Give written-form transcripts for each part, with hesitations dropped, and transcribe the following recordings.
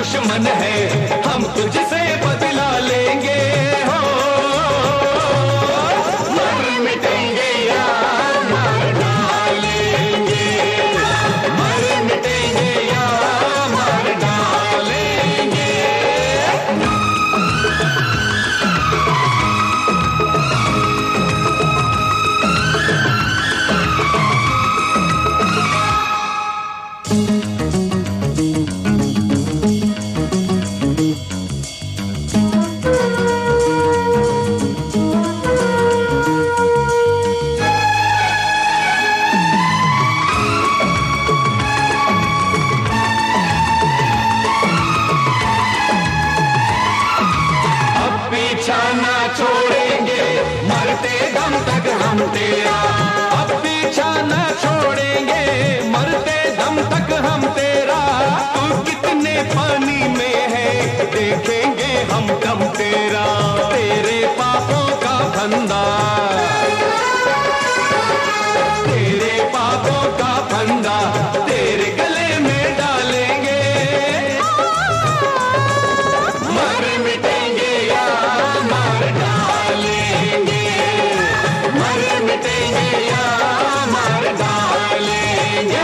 दुश्मन है, हम तुझसे बदला लेंगे हो। मर मिटेंगे या मार डालेंगे, मर मिटेंगे या मार डालेंगे। पीछा ना छोड़ेंगे, मरते दम तक हम तेरा। अब पीछा ना छोड़ेंगे, मरते दम तक हम तेरा। तू कितने पानी में है, देखेंगे हम दम तेरा। तेरे पापों का फंदा, तेरे पापों का फंदा तेरे गले में डालेंगे। मर मिटेंगे या मार डालेंगे, मर मिटेंगे या मार डालेंगे।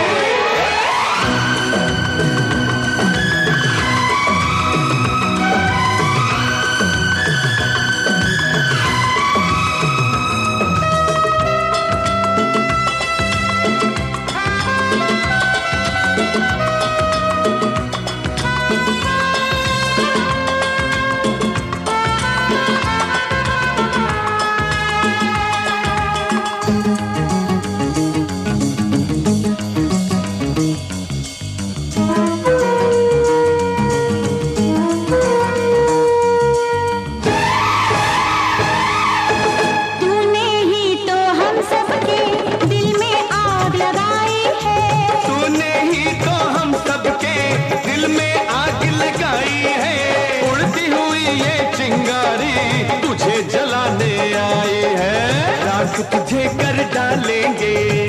तुझे कर डालेंगे।